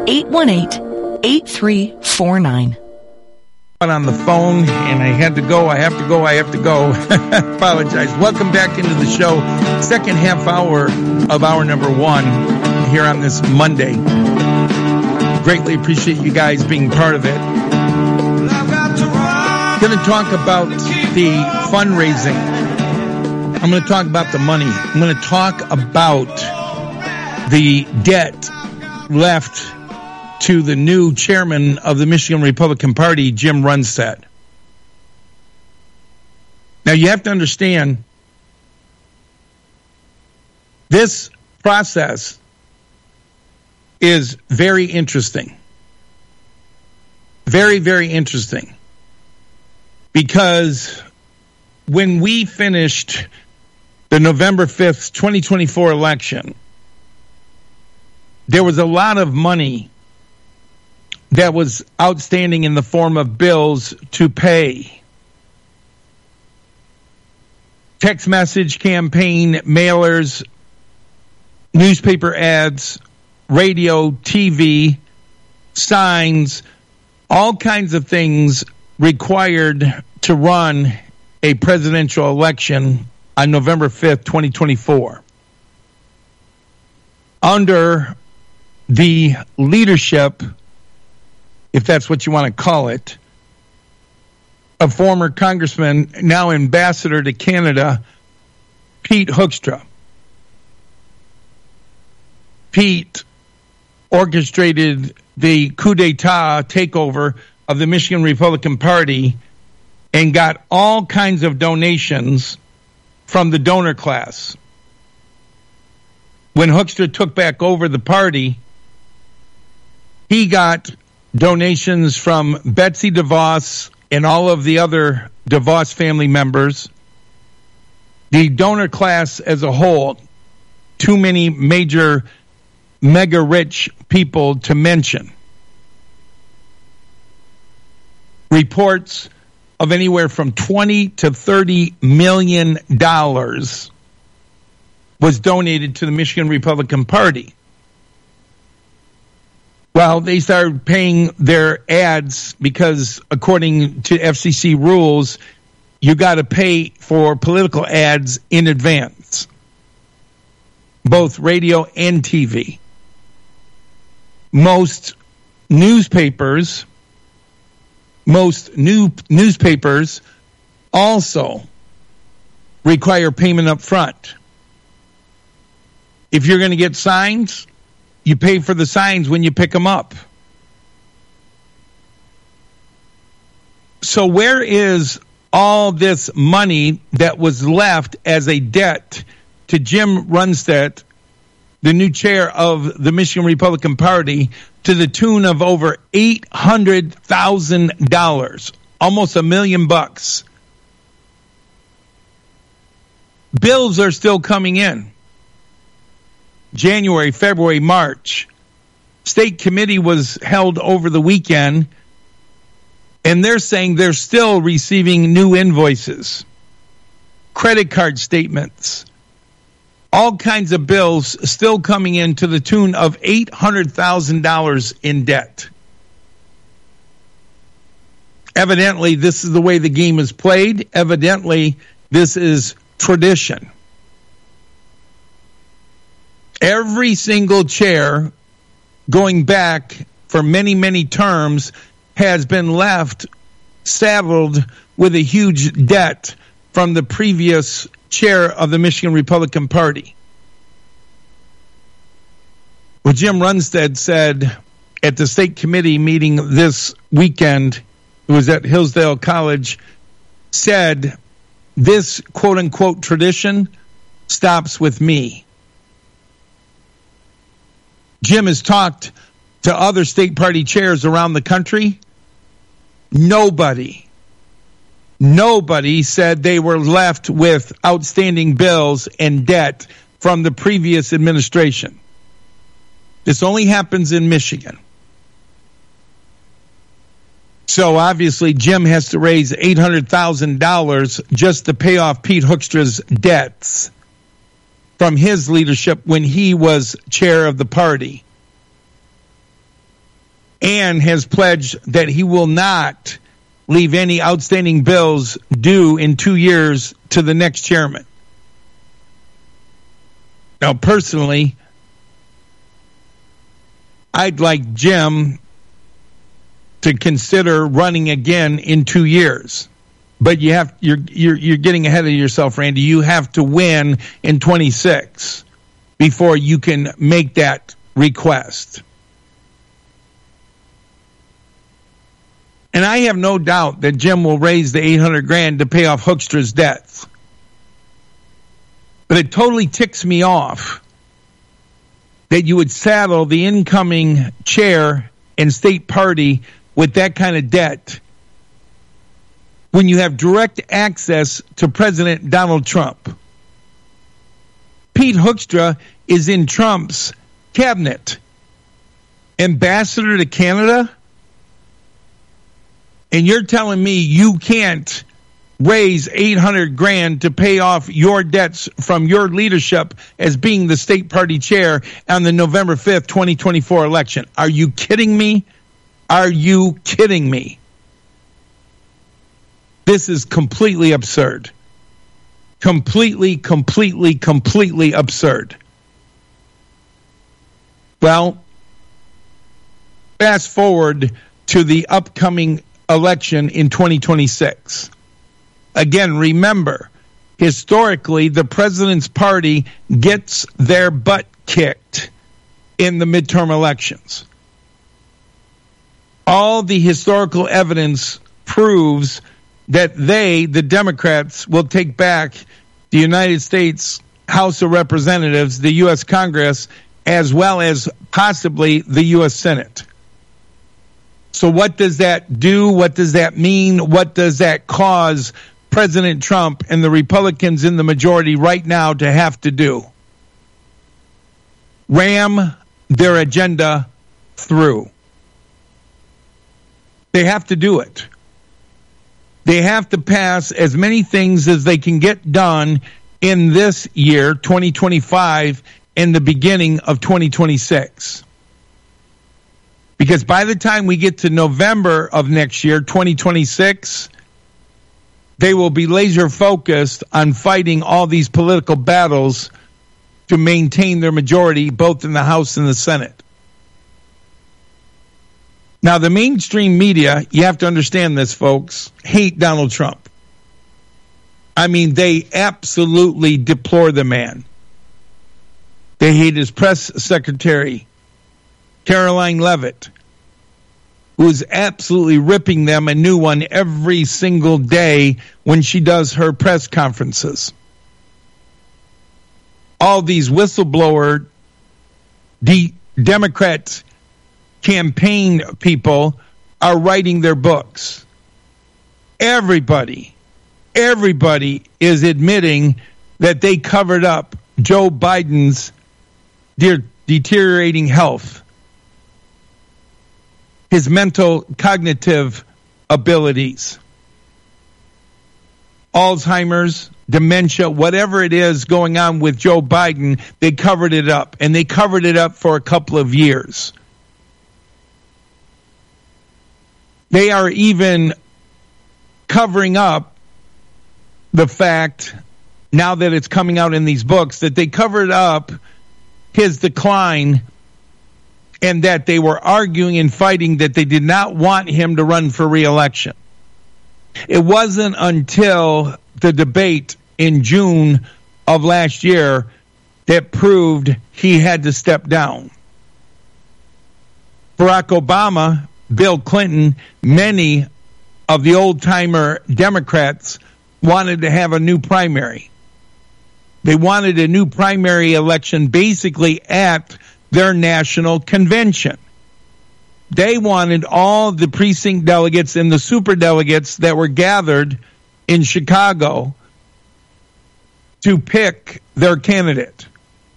818-8349. On the phone, and I have to go. Apologize. Welcome back into the show. Second half hour of hour number one here on this Monday. Greatly appreciate you guys being part of it. Going to talk about the fundraising. I'm going to talk about the money. I'm going to talk about the debt left to the new chairman of the Michigan Republican Party, Jim Runestad. Now, you have to understand, this process is very interesting. Very, very interesting. Because when we finished the November 5th, 2024 election, there was a lot of money that was outstanding in the form of bills to pay. Text message campaign, mailers, newspaper ads, radio, TV, signs, all kinds of things required to run a presidential election on November 5th, 2024. Under the leadership, if that's what you want to call it, a former congressman, now ambassador to Canada, Pete Hoekstra. Pete orchestrated the coup d'etat takeover of the Michigan Republican Party and got all kinds of donations from the donor class. When Hoekstra took back over the party, he got donations from Betsy DeVos and all of the other DeVos family members. The donor class as a whole, too many major mega rich people to mention. Reports of anywhere from $20 to $30 million was donated to the Michigan Republican Party. Well, they started paying their ads because, according to FCC rules, you got to pay for political ads in advance, both radio and TV. Most newspapers also require payment up front. If you're going to get signs, you pay for the signs when you pick them up. So where is all this money that was left as a debt to Jim Runestad, the new chair of the Michigan Republican Party, to the tune of over $800,000, almost $1 million? Bills are still coming in. January, February, March. State committee was held over the weekend, and they're saying they're still receiving new invoices, credit card statements, all kinds of bills still coming in to the tune of $800,000 in debt. Evidently, this is the way the game is played. Evidently, this is tradition. Every single chair going back for many, many terms has been left saddled with a huge debt from the previous chair of the Michigan Republican Party. Well, Jim Runestad said at the state committee meeting this weekend, it was at Hillsdale College, said this quote-unquote tradition stops with me. Jim has talked to other state party chairs around the country. Nobody said they were left with outstanding bills and debt from the previous administration. This only happens in Michigan. So obviously Jim has to raise $800,000 just to pay off Pete Hoekstra's debts from his leadership when he was chair of the party. and has pledged that he will not leave any outstanding bills due in 2 years to the next chairman. Now, personally, I'd like Jim to consider running again in 2 years. But you're getting ahead of yourself, Randy. You have to win in 26 before you can make that request. And I have no doubt that Jim will raise the $800,000 to pay off Hoekstra's debts. But it totally ticks me off that you would saddle the incoming chair and state party with that kind of debt when you have direct access to President Donald Trump. Pete Hoekstra is in Trump's cabinet. Ambassador to Canada? And you're telling me you can't raise $800,000 to pay off your debts from your leadership as being the state party chair on the November 5th, 2024 election. Are you kidding me? Are you kidding me? This is completely absurd. Completely absurd. Well, fast forward to the upcoming election in 2026. Again, remember, historically, the president's party gets their butt kicked in the midterm elections. All the historical evidence proves that they, the Democrats, will take back the United States House of Representatives, the U.S. Congress, as well as possibly the U.S. Senate. So what does that do? What does that mean? What does that cause President Trump and the Republicans in the majority right now to have to do? Ram their agenda through. They have to do it. They have to pass as many things as they can get done in this year, 2025, and the beginning of 2026. Because by the time we get to November of next year, 2026, they will be laser focused on fighting all these political battles to maintain their majority both in the House and the Senate. Now, the mainstream media, you have to understand this, folks, hate Donald Trump. I mean, they absolutely deplore the man. They hate his press secretary, Caroline Leavitt, who is absolutely ripping them a new one every single day when she does her press conferences. All these whistleblower Democrat campaign people are writing their books. Everybody is admitting that they covered up Joe Biden's deteriorating health, his mental cognitive abilities, Alzheimer's, dementia, whatever it is going on with Joe Biden, they covered it up, and they covered it up for a couple of years. They are even covering up the fact, now that it's coming out in these books, that they covered up his decline and that they were arguing and fighting that they did not want him to run for re-election. It wasn't until the debate in June of last year that proved he had to step down. Barack Obama, Bill Clinton, many of the old-timer Democrats wanted to have a new primary. They wanted a new primary election basically at their national convention. They wanted all the precinct delegates and the superdelegates that were gathered in Chicago to pick their candidate.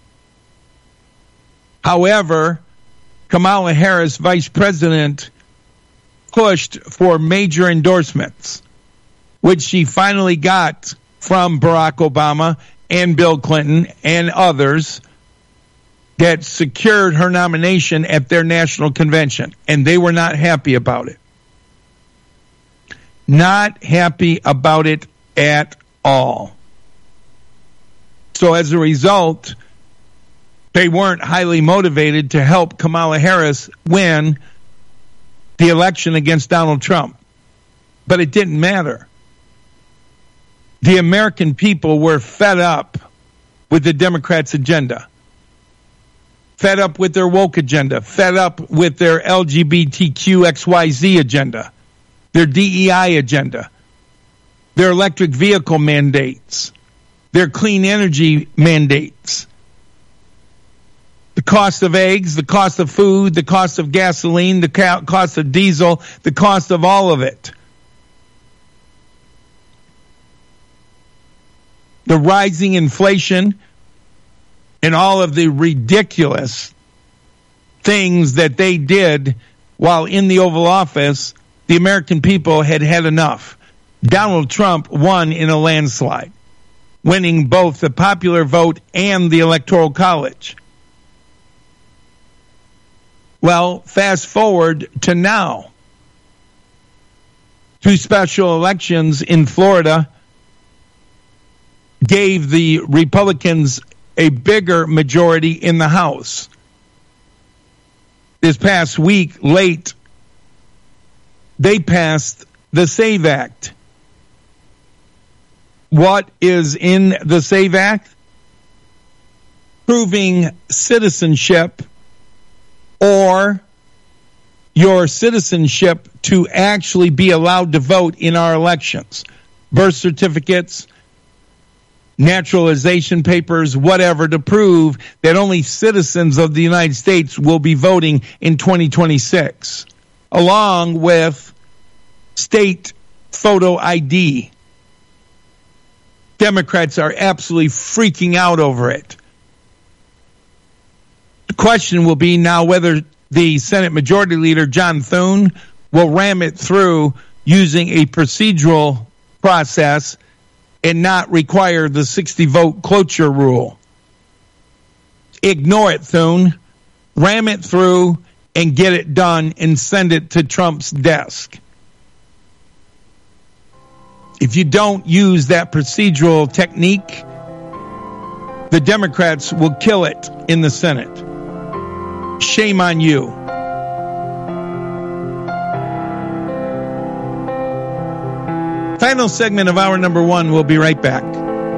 However, Kamala Harris, vice president, pushed for major endorsements, which she finally got from Barack Obama and Bill Clinton and others, that secured her nomination at their national convention, and they were not happy about it. Not happy about it at all. So as a result, they weren't highly motivated to help Kamala Harris win the election against Donald Trump. But it didn't matter. The American people were fed up with the Democrats' agenda. Fed up with their woke agenda. Fed up with their LGBTQ XYZ agenda. Their DEI agenda. Their electric vehicle mandates. Their clean energy mandates. The cost of eggs, the cost of food, the cost of gasoline, the cost of diesel, the cost of all of it. The rising inflation and all of the ridiculous things that they did while in the Oval Office, the American people had had enough. Donald Trump won in a landslide, winning both the popular vote and the Electoral College. Well, fast forward to now. 2 special elections in Florida gave the Republicans a bigger majority in the House. This past week, late, they passed the SAVE Act. What is in the SAVE Act? Proving citizenship or your citizenship to actually be allowed to vote in our elections. Birth certificates, naturalization papers, whatever, to prove that only citizens of the United States will be voting in 2026, along with state photo ID. Democrats are absolutely freaking out over it. The question will be now whether the Senate Majority Leader, John Thune, will ram it through using a procedural process and not require the 60-vote cloture rule. Ignore it, Thune. Ram it through and get it done and send it to Trump's desk. If you don't use that procedural technique, the Democrats will kill it in the Senate. Shame on you. Final segment of hour number 1. We'll be right back.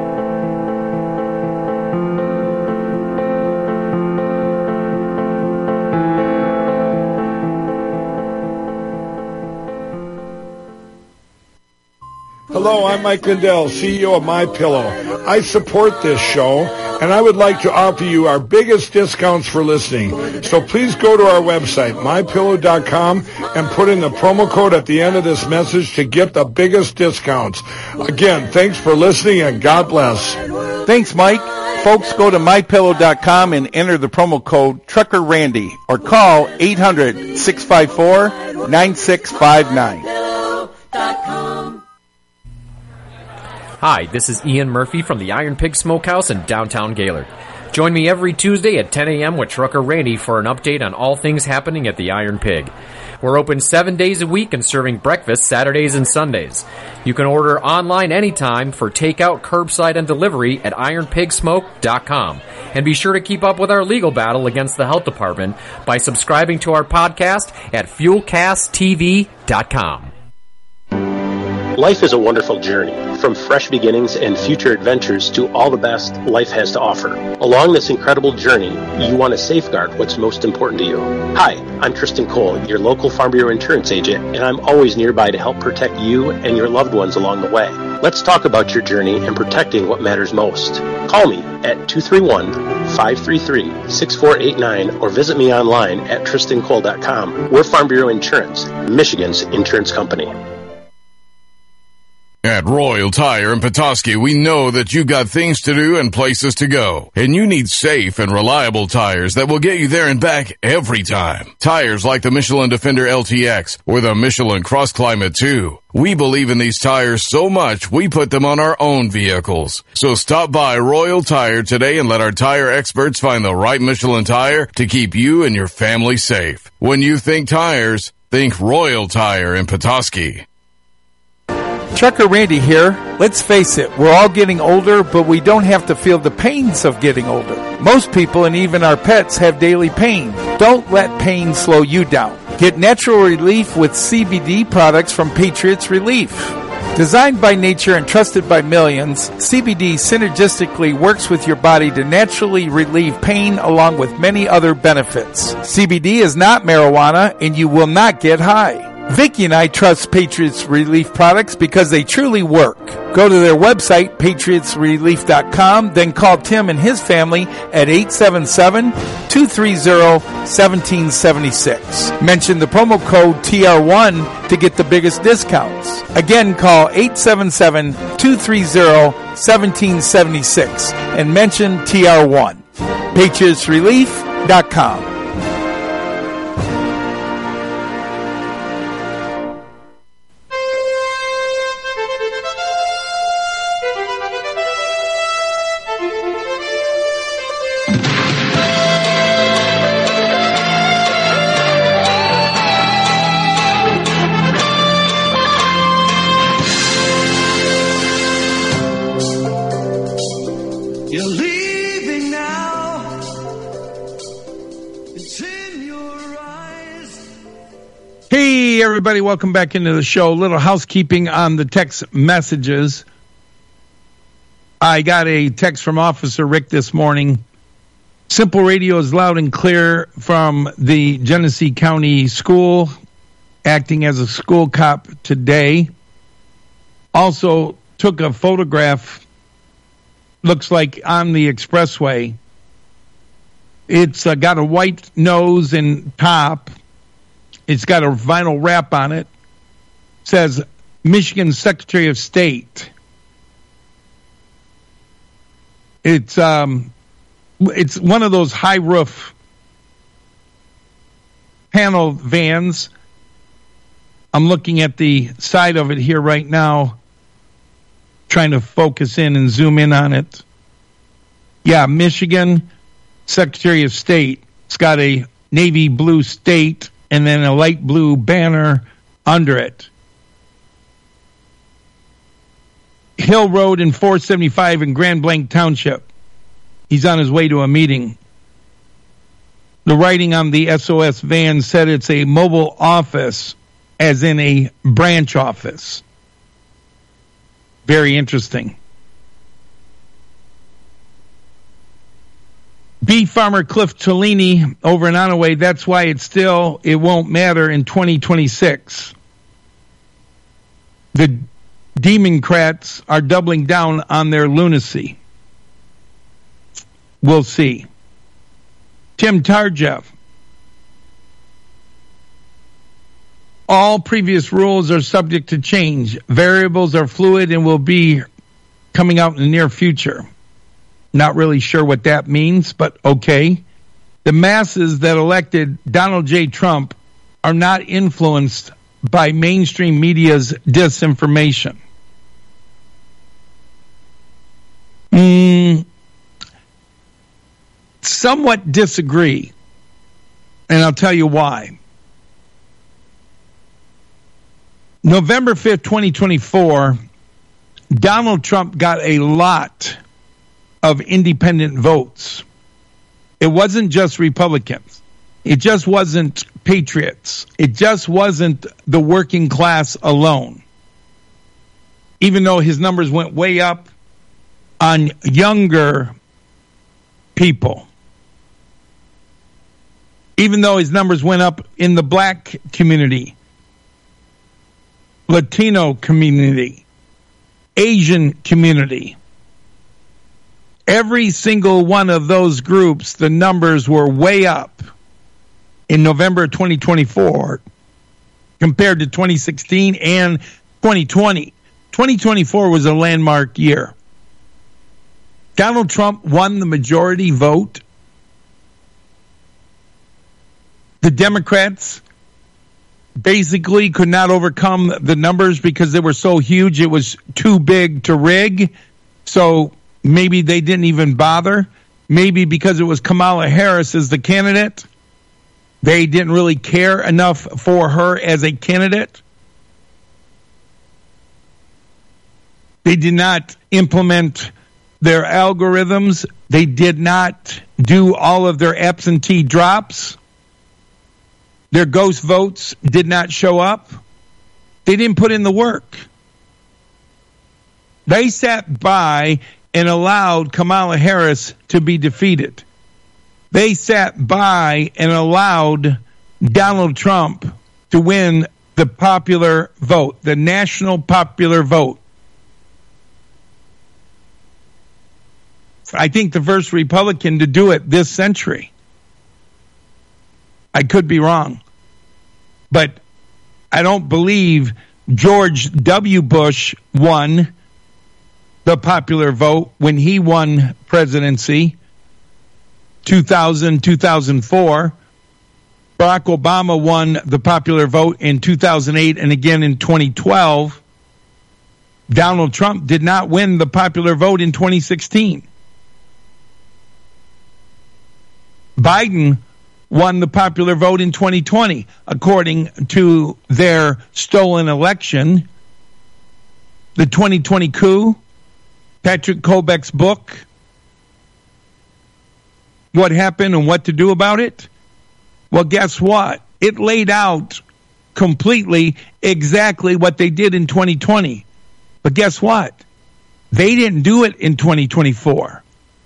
Hello, I'm Mike Lindell, CEO of MyPillow. I support this show, and I would like to offer you our biggest discounts for listening. So please go to our website, MyPillow.com, and put in the promo code at the end of this message to get the biggest discounts. Again, thanks for listening, and God bless. Thanks, Mike. Folks, go to MyPillow.com and enter the promo code Trucker Randy or call 800-654-9659. Hi, this is Ian Murphy from the Iron Pig Smokehouse in downtown Gaylord. Join me every Tuesday at 10 a.m. with Trucker Randy for an update on all things happening at the Iron Pig. We're open 7 days a week and serving breakfast Saturdays and Sundays. You can order online anytime for takeout, curbside, and delivery at ironpigsmoke.com. And be sure to keep up with our legal battle against the health department by subscribing to our podcast at fuelcasttv.com. Life is a wonderful journey, from fresh beginnings and future adventures to all the best life has to offer. Along this incredible journey, you want to safeguard what's most important to you. Hi, I'm Tristan Cole, your local Farm Bureau insurance agent, and I'm always nearby to help protect you and your loved ones along the way. Let's talk about your journey and protecting what matters most. Call me at 231-533-6489 or visit me online at tristancole.com. We're Farm Bureau Insurance, Michigan's insurance company. At Royal Tire in Petoskey, we know that you got things to do and places to go, and you need safe and reliable tires that will get you there and back every time. Tires like the Michelin Defender LTX or the Michelin Cross Climate 2. We believe in these tires so much, we put them on our own vehicles. So stop by Royal Tire today and let our tire experts find the right Michelin tire to keep you and your family safe. When you think tires, think Royal Tire in Petoskey. Trucker Randy here. Let's face it, we're all getting older, but we don't have to feel the pains of getting older. Most people and even our pets have daily pain. Don't let pain slow you down. Get natural relief with CBD products from Patriots Relief. Designed by nature and trusted by millions, CBD synergistically works with your body to naturally relieve pain along with many other benefits. CBD is not marijuana and you will not get high. Vicky and I trust Patriots Relief products because they truly work. Go to their website, patriotsrelief.com, then call Tim and his family at 877-230-1776. Mention the promo code TR1 to get the biggest discounts. Again, call 877-230-1776 and mention TR1. patriotsrelief.com. Hey, everybody, welcome back into the show. A little housekeeping on the text messages. I got a text from Officer Rick this morning. Simple radio is loud and clear from the Genesee County School, acting as a school cop today. Also took a photograph, looks like on the expressway. It's got a white nose and top. It's got a vinyl wrap on it. Says Michigan Secretary of State. It's one of those high roof panel vans. I'm looking at the side of it here right now, trying to focus in and zoom in on it. Yeah, Michigan Secretary of State. It's got a navy blue state and then a light blue banner under it. Hill Road and 475 in Grand Blanc Township. He's on his way to a meeting. The writing on the SOS van said it's a mobile office, as in a branch office. Very interesting. Beef farmer Cliff Cellini over in Onaway, that's why it won't matter in 2026. The Democrats are doubling down on their lunacy. We'll see. Tim Tarjev. All previous rules are subject to change. Variables are fluid and will be coming out in the near future. Not really sure what that means, but okay. The masses that elected Donald J. Trump are not influenced by mainstream media's disinformation. Somewhat disagree, and I'll tell you why. November 5th, 2024, Donald Trump got a lot of independent votes. It wasn't just Republicans. It just wasn't patriots. It just wasn't the working class alone. Even though his numbers went way up on younger people. Even though his numbers went up in the black community, Latino community, Asian community. Every single one of those groups, the numbers were way up in November 2024 compared to 2016 and 2020. 2024 was a landmark year. Donald Trump won the majority vote. The Democrats basically could not overcome the numbers because they were so huge. It was too big to rig. So maybe they didn't even bother. Maybe because it was Kamala Harris as the candidate, they didn't really care enough for her as a candidate. They did not implement their algorithms. They did not do all of their absentee drops. Their ghost votes did not show up. They didn't put in the work. They sat by and allowed Kamala Harris to be defeated. They sat by and allowed Donald Trump to win the popular vote, the national popular vote. I think the first Republican to do it this century. I could be wrong, but I don't believe George W. Bush won the popular vote when he won presidency, 2000, 2004. Barack Obama won the popular vote in 2008 and again in 2012. Donald Trump did not win the popular vote in 2016. Biden won the popular vote in 2020, according to their stolen election. The 2020 coup, Patrick Kobek's book, What Happened and What to Do About It. Well, guess what? It laid out completely exactly what they did in 2020. But guess what? They didn't do it in 2024.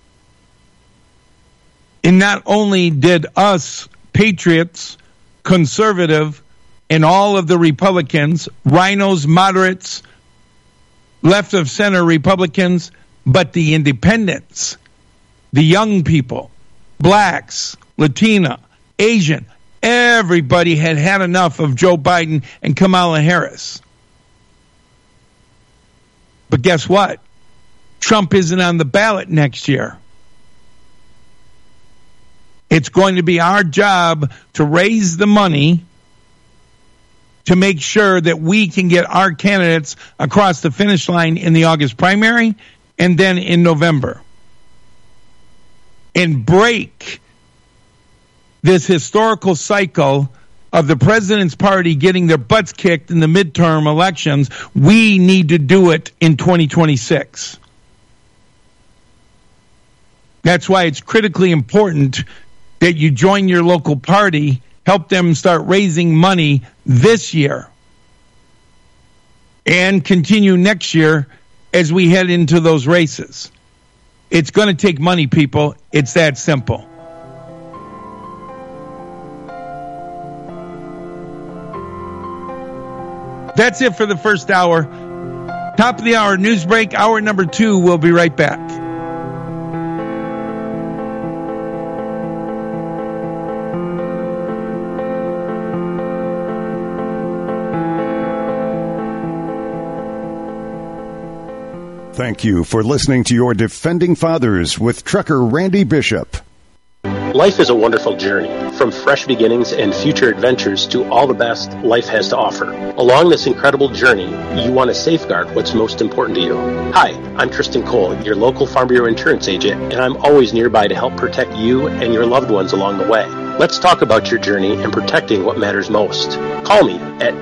And not only did us, patriots, conservative, and all of the Republicans, rhinos, moderates, left of center Republicans, but the independents, the young people, blacks, Latina, Asian, everybody had had enough of Joe Biden and Kamala Harris. But guess what? Trump isn't on the ballot next year. It's going to be our job to raise the money to make sure that we can get our candidates across the finish line in the August primary and then in November. And break this historical cycle of the president's party getting their butts kicked in the midterm elections. We need to do it in 2026. That's why it's critically important that you join your local party, help them start raising money this year, and continue next year as we head into those races. It's going to take money, people. It's that simple. That's it for the first hour. Top of the hour news break. Hour number 2. We'll be right back. Thank you for listening to your Defending Fathers with Trucker Randy Bishop. Life is a wonderful journey, from fresh beginnings and future adventures to all the best life has to offer. Along this incredible journey, you want to safeguard what's most important to you. Hi, I'm Tristan Cole, your local Farm Bureau insurance agent, and I'm always nearby to help protect you and your loved ones along the way. Let's talk about your journey and protecting what matters most. Call me at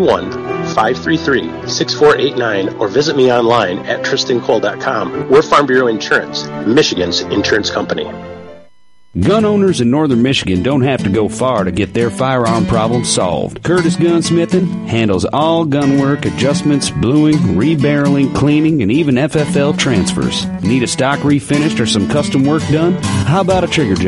231-533-6489 or visit me online at tristancole.com. We're Farm Bureau Insurance, Michigan's insurance company. Gun owners in northern Michigan don't have to go far to get their firearm problem solved. Curtis Gunsmithing handles all gun work, adjustments, bluing, rebarreling, cleaning, and even FFL transfers. Need a stock refinished or some custom work done? How about a trigger job?